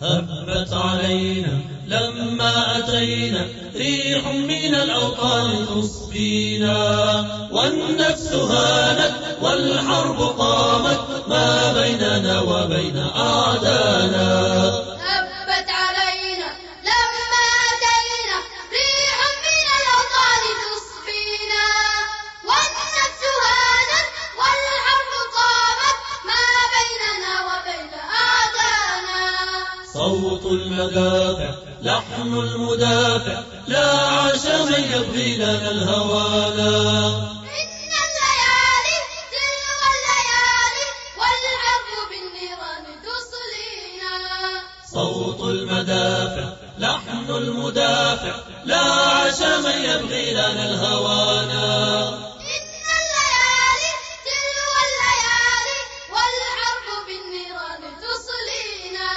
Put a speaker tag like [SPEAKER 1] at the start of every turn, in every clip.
[SPEAKER 1] هبت علينا لما أتينا ريح من الأوطان تصفينا، والنفس هانت والحرب قامت ما بيننا وبين أعدانا.
[SPEAKER 2] هبت علينا لما أتينا ريح من الأوطان تصفينا، والنفس هانت والحرب قامت ما بيننا وبين أعدانا.
[SPEAKER 1] صوت المدافع لحن المدافع لا عاش من يبغي لنا الهوانا.
[SPEAKER 2] إن الليالي تلو الليالي والحرب بالنيران تصلينا.
[SPEAKER 1] صوت المدافع لحن المدافع لا عاش من يبغي لنا الهوانا.
[SPEAKER 2] إن الليالي تلو الليالي والحرب بالنيران تصلينا.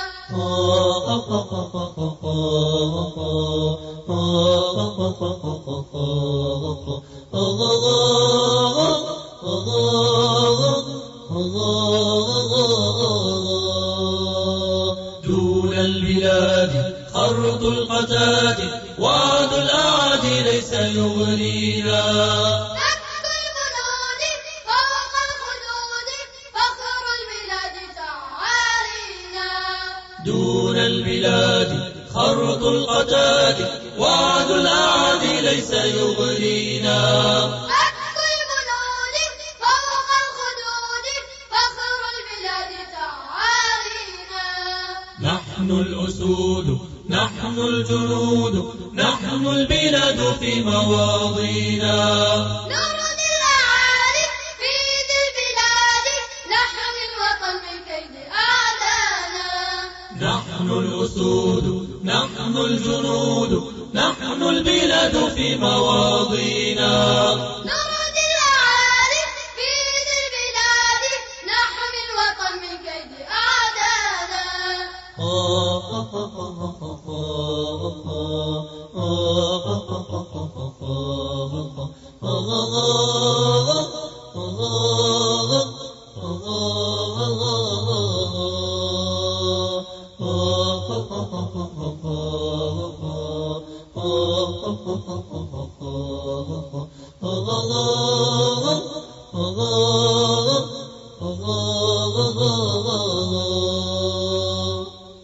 [SPEAKER 1] دون البلاد خرط القتاد وعد الأعادي ليس يغرينا.
[SPEAKER 2] نبت البنود فوق الخدود فخر البلاد تعالينا.
[SPEAKER 1] دون البلاد خرط القتاد وعد الأعادي ليس يغرينا.
[SPEAKER 2] نبت البنود فوق الخدود فخر البلاد تعالينا.
[SPEAKER 1] نحن الأسود نحن الجنود نحن البلاد في مواضينا.
[SPEAKER 2] نرد الأعالي في ذي البلاد نحمي الوطن من كيد أعدانا.
[SPEAKER 1] نحن الأسود نحن الجنود نحن البلاد في مواضينا.
[SPEAKER 2] نرد الأعالي في ذي البلاد نحمي الوطن من كيد أعدانا.
[SPEAKER 1] Allah